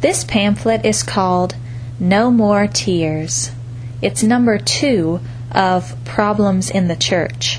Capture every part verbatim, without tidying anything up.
This pamphlet is called No More Tears. It's number two of Problems in the Church.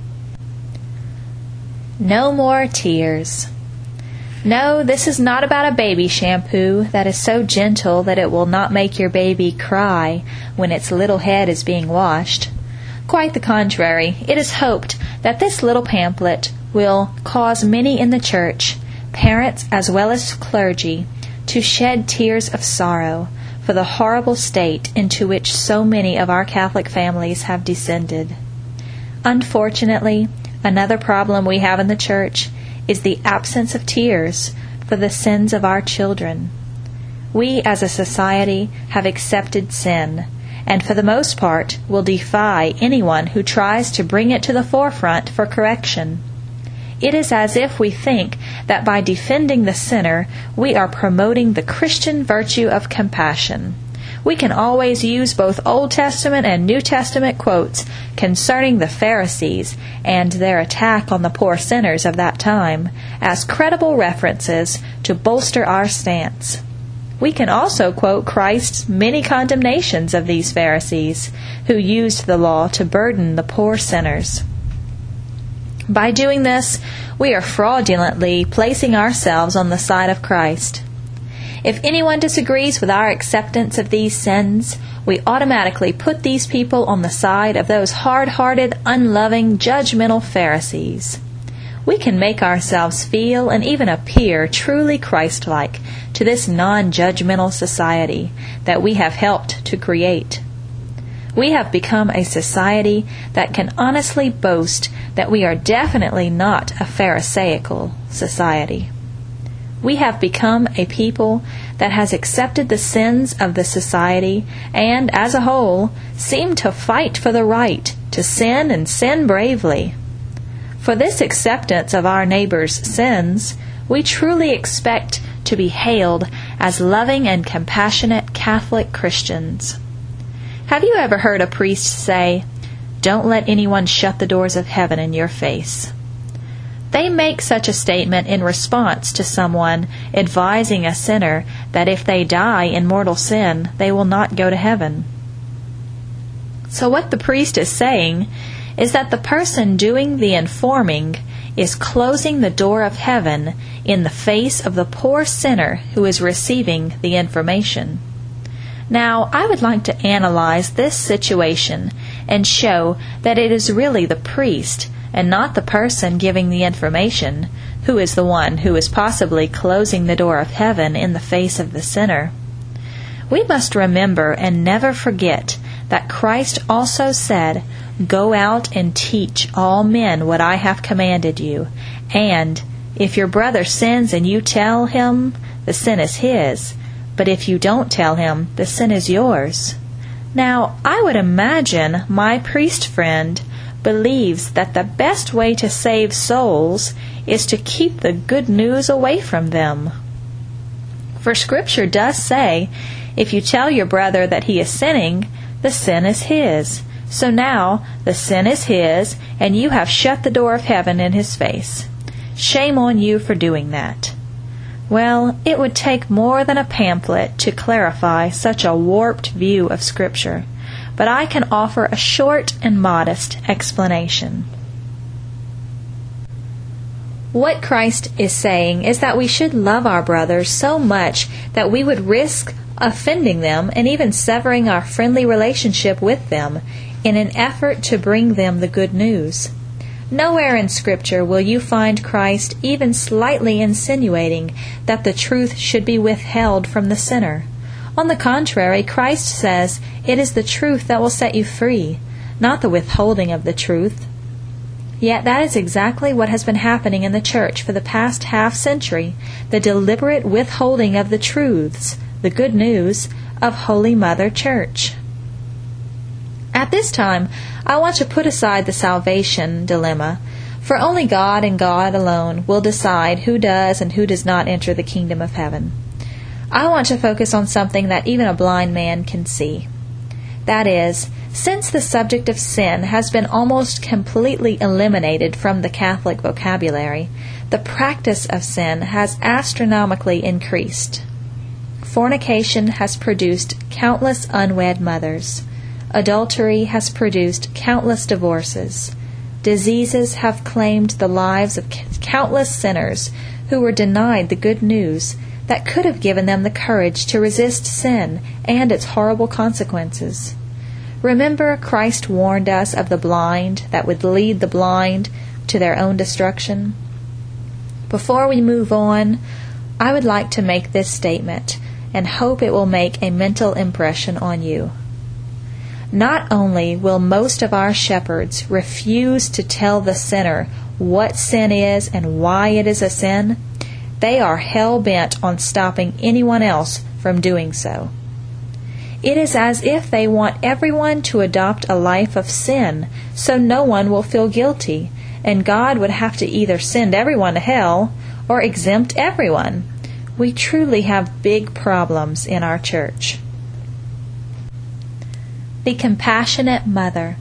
No more tears. No, this is not about a baby shampoo that is so gentle that it will not make your baby cry when its little head is being washed. Quite the contrary, it is hoped that this little pamphlet will cause many in the church, parents as well as clergy, to shed tears of sorrow for the horrible state into which so many of our Catholic families have descended. Unfortunately, another problem we have in the church is the absence of tears for the sins of our children. We as a society have accepted sin, and for the most part will defy anyone who tries to bring it to the forefront for correction. It is as if we think that by defending the sinner, we are promoting the Christian virtue of compassion. We can always use both Old Testament and New Testament quotes concerning the Pharisees and their attack on the poor sinners of that time as credible references to bolster our stance. We can also quote Christ's many condemnations of these Pharisees who used the law to burden the poor sinners. By doing this, we are fraudulently placing ourselves on the side of Christ. If anyone disagrees with our acceptance of these sins, we automatically put these people on the side of those hard-hearted, unloving, judgmental Pharisees. We can make ourselves feel and even appear truly Christ-like to this non-judgmental society that we have helped to create. We have become a society that can honestly boast that we are definitely not a Pharisaical society. We have become a people that has accepted the sins of the society and, as a whole, seem to fight for the right to sin and sin bravely. For this acceptance of our neighbor's sins, we truly expect to be hailed as loving and compassionate Catholic Christians. Have you ever heard a priest say, "Don't let anyone shut the doors of heaven in your face"? They make such a statement in response to someone advising a sinner that if they die in mortal sin, they will not go to heaven. So what the priest is saying is that the person doing the informing is closing the door of heaven in the face of the poor sinner who is receiving the information. Now, I would like to analyze this situation and show that it is really the priest and not the person giving the information who is the one who is possibly closing the door of heaven in the face of the sinner. We must remember and never forget that Christ also said, "Go out and teach all men what I have commanded you," and, "If your brother sins and you tell him, the sin is his, but if you don't tell him, the sin is yours." Now, I would imagine my priest friend believes that the best way to save souls is to keep the good news away from them. For Scripture does say, if you tell your brother that he is sinning, the sin is his. So now, the sin is his, and you have shut the door of heaven in his face. Shame on you for doing that. Well, it would take more than a pamphlet to clarify such a warped view of Scripture, but I can offer a short and modest explanation. What Christ is saying is that we should love our brothers so much that we would risk offending them and even severing our friendly relationship with them in an effort to bring them the good news. Nowhere in Scripture will you find Christ even slightly insinuating that the truth should be withheld from the sinner. On the contrary, Christ says it is the truth that will set you free, not the withholding of the truth. Yet that is exactly what has been happening in the church for the past half century, the deliberate withholding of the truths, the good news, of Holy Mother Church. At this time, I want to put aside the salvation dilemma, for only God and God alone will decide who does and who does not enter the kingdom of heaven. I want to focus on something that even a blind man can see. That is, since the subject of sin has been almost completely eliminated from the Catholic vocabulary, the practice of sin has astronomically increased. Fornication has produced countless unwed mothers. Adultery has produced countless divorces. Diseases have claimed the lives of countless sinners who were denied the good news that could have given them the courage to resist sin and its horrible consequences. Remember, Christ warned us of the blind that would lead the blind to their own destruction. Before we move on, I would like to make this statement and hope it will make a mental impression on you. Not only will most of our shepherds refuse to tell the sinner what sin is and why it is a sin, they are hell-bent on stopping anyone else from doing so. It is as if they want everyone to adopt a life of sin so no one will feel guilty, and God would have to either send everyone to hell or exempt everyone. We truly have big problems in our church. The compassionate mother.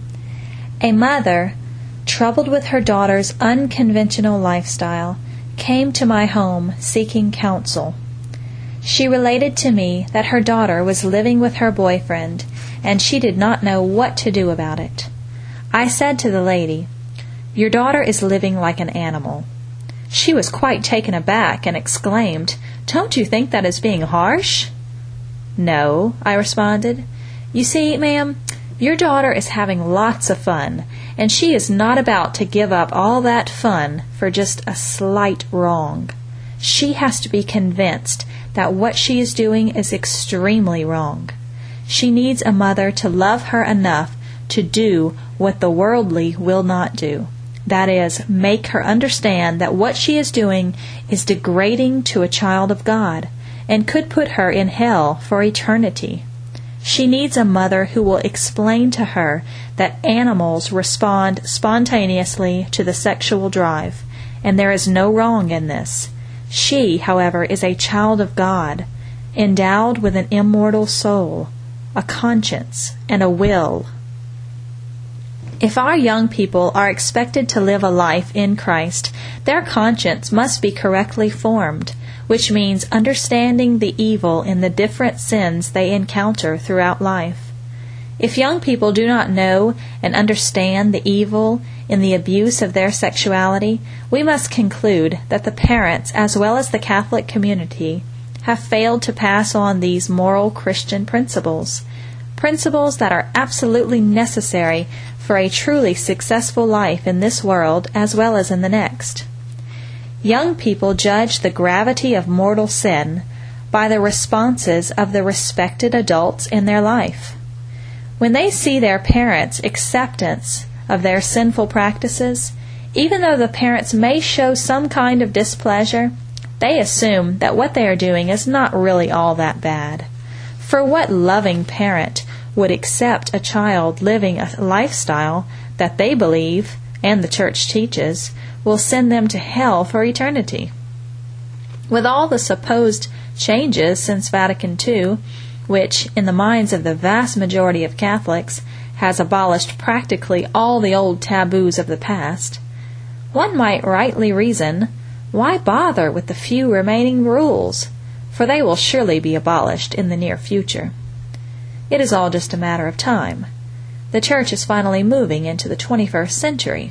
A mother, troubled with her daughter's unconventional lifestyle, came to my home seeking counsel. She related to me that her daughter was living with her boyfriend, and she did not know what to do about it. I said to the lady, "Your daughter is living like an animal." She was quite taken aback and exclaimed, "Don't you think that is being harsh?" "No," I responded. "You see, ma'am, your daughter is having lots of fun, and she is not about to give up all that fun for just a slight wrong. She has to be convinced that what she is doing is extremely wrong. She needs a mother to love her enough to do what the worldly will not do. That is, make her understand that what she is doing is degrading to a child of God and could put her in hell for eternity. She needs a mother who will explain to her that animals respond spontaneously to the sexual drive, and there is no wrong in this. She, however, is a child of God, endowed with an immortal soul, a conscience, and a will. If our young people are expected to live a life in Christ, their conscience must be correctly formed, which means understanding the evil in the different sins they encounter throughout life. If young people do not know and understand the evil in the abuse of their sexuality, we must conclude that the parents, as well as the Catholic community, have failed to pass on these moral Christian principles, principles that are absolutely necessary for a truly successful life in this world as well as in the next. Young people judge the gravity of mortal sin by the responses of the respected adults in their life. When they see their parents' acceptance of their sinful practices, even though the parents may show some kind of displeasure, they assume that what they are doing is not really all that bad. For what loving parent would accept a child living a lifestyle that they believe, and the Church teaches, will send them to hell for eternity? With all the supposed changes since Vatican Two, which, in the minds of the vast majority of Catholics, has abolished practically all the old taboos of the past, one might rightly reason, why bother with the few remaining rules? For they will surely be abolished in the near future. It is all just a matter of time. The Church is finally moving into the twenty-first century.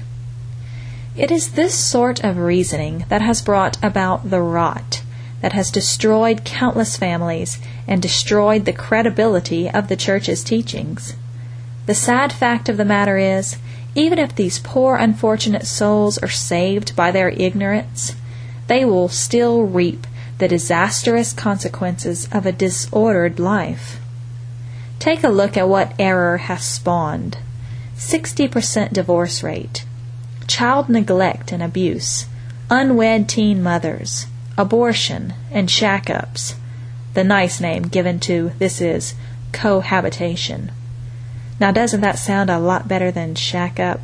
It is this sort of reasoning that has brought about the rot that has destroyed countless families and destroyed the credibility of the Church's teachings. The sad fact of the matter is, even if these poor unfortunate souls are saved by their ignorance, they will still reap the disastrous consequences of a disordered life. Take a look at what error has spawned. sixty percent divorce rate, child neglect and abuse, unwed teen mothers, abortion, and shack-ups. The nice name given to this is cohabitation. Now, doesn't that sound a lot better than shack-up?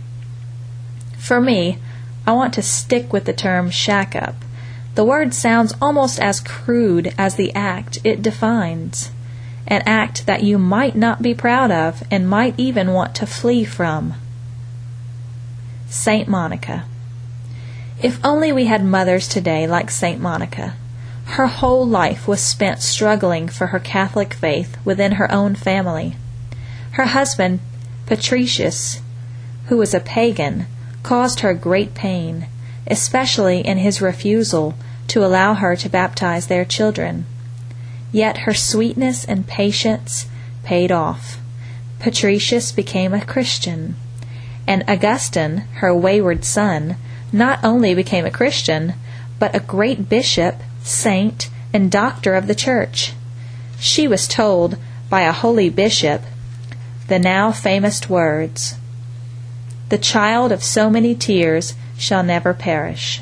For me, I want to stick with the term shack-up. The word sounds almost as crude as the act it defines. An act that you might not be proud of and might even want to flee from. Saint Monica. If only we had mothers today like Saint Monica, Her whole life was spent struggling for her Catholic faith within her own family. Her husband, Patricius, who was a pagan, caused her great pain, especially in his refusal to allow her to baptize their children. Yet her sweetness and patience paid off. Patricius became a Christian, and Augustine, her wayward son, not only became a Christian, but a great bishop, saint, and doctor of the Church. She was told by a holy bishop the now famous words, "The child of so many tears shall never perish."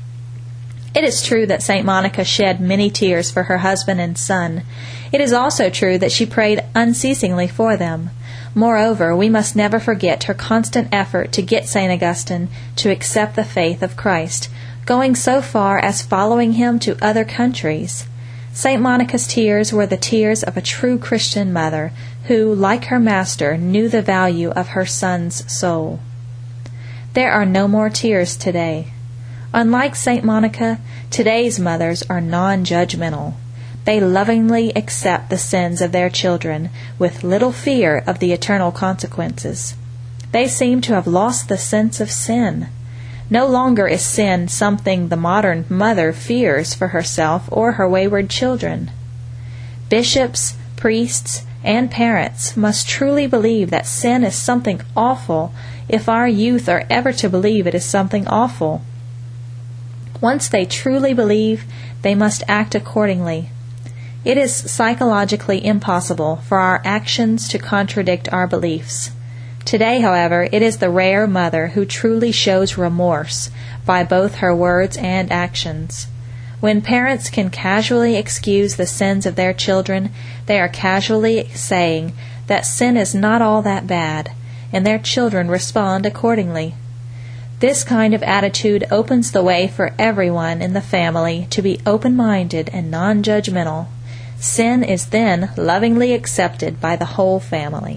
It is true that Saint Monica shed many tears for her husband and son. It is also true that she prayed unceasingly for them. Moreover, we must never forget her constant effort to get Saint Augustine to accept the faith of Christ, going so far as following him to other countries. Saint Monica's tears were the tears of a true Christian mother who, like her master, knew the value of her son's soul. There are no more tears today. Unlike Saint Monica, today's mothers are non-judgmental. They lovingly accept the sins of their children with little fear of the eternal consequences. They seem to have lost the sense of sin. No longer is sin something the modern mother fears for herself or her wayward children. Bishops, priests, and parents must truly believe that sin is something awful if our youth are ever to believe it is something awful. Once they truly believe, they must act accordingly. It is psychologically impossible for our actions to contradict our beliefs. Today, however, it is the rare mother who truly shows remorse by both her words and actions. When parents can casually excuse the sins of their children, they are casually saying that sin is not all that bad, and their children respond accordingly. This kind of attitude opens the way for everyone in the family to be open-minded and non-judgmental. Sin is then lovingly accepted by the whole family.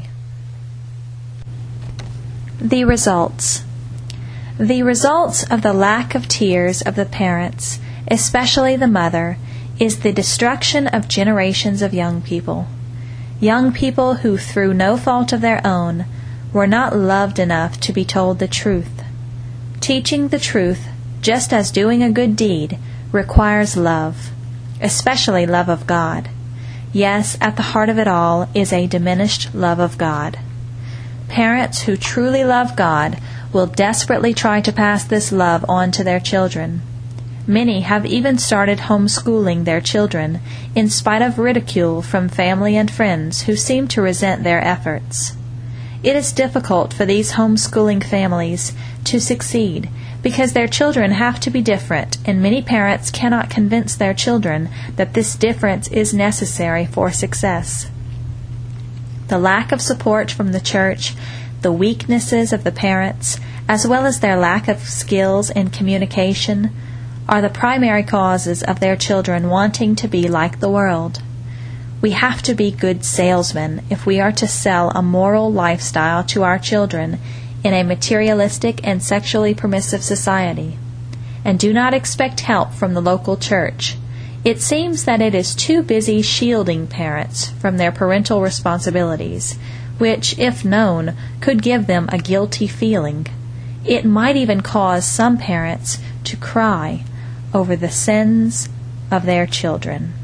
The results. The results of the lack of tears of the parents, especially the mother, is the destruction of generations of young people. Young people who, through no fault of their own, were not loved enough to be told the truth. Teaching the truth, just as doing a good deed, requires love, especially love of God. Yes, at the heart of it all is a diminished love of God. Parents who truly love God will desperately try to pass this love on to their children. Many have even started homeschooling their children, in spite of ridicule from family and friends who seem to resent their efforts. It is difficult for these homeschooling families to succeed because their children have to be different, and many parents cannot convince their children that this difference is necessary for success. The lack of support from the church, the weaknesses of the parents, as well as their lack of skills in communication, are the primary causes of their children wanting to be like the world. We have to be good salesmen if we are to sell a moral lifestyle to our children in a materialistic and sexually permissive society. And do not expect help from the local church. It seems that it is too busy shielding parents from their parental responsibilities, which, if known, could give them a guilty feeling. It might even cause some parents to cry over the sins of their children.